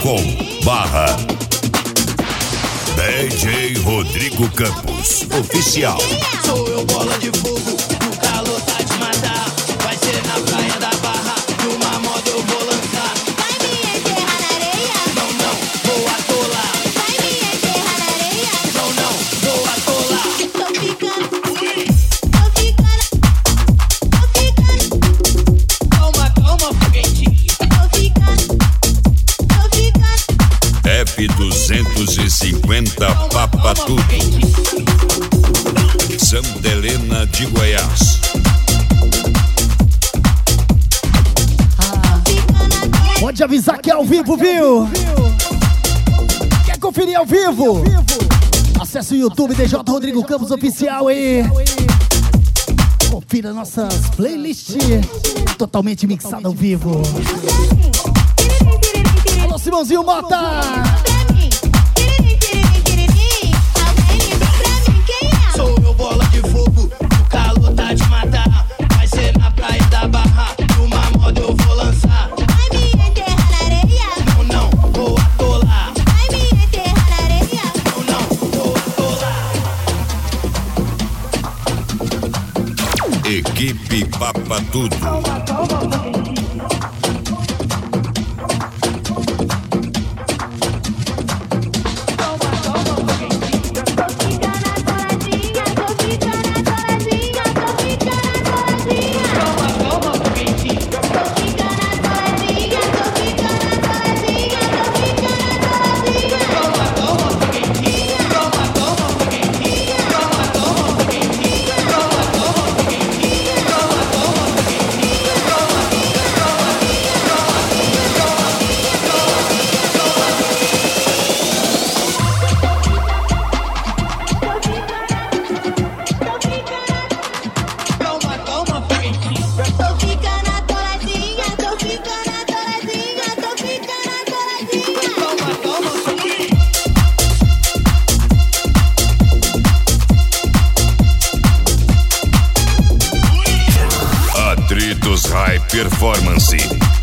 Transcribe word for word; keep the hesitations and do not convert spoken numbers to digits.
com barra D J Rodrigo Campos Oficial. Sou eu, bola de fogo, o calor tá de matar. Vai ser na praia da Barra, numa moda eu vou lançar. Vai me enterrar na areia? Não, não, vou atolar. Vai me enterrar na areia? Não, não, vou atolar. Tô ficando, tô ficando, tô ficando. Calma, calma, foguetinho. Tô ficando, tô ficando. F duzentos e cinquenta Papa Tudo, Santa Helena de Goiás. Pode avisar que é ao vivo, viu? Quer conferir ao vivo? Acesse o YouTube D J Rodrigo Campos Oficial aí. Confira nossas playlists totalmente mixadas ao vivo. Alô, Simãozinho Mota! Sou eu, bola de fogo, o calor tá de matar. Vai ser na praia da Barra, numa moda eu vou lançar. Vai me enterrar na areia? Não, não, vou atolar. Vai me enterrar na areia? Não, não, vou atolar. Equipe Papa Tudo. Atritos High Performance.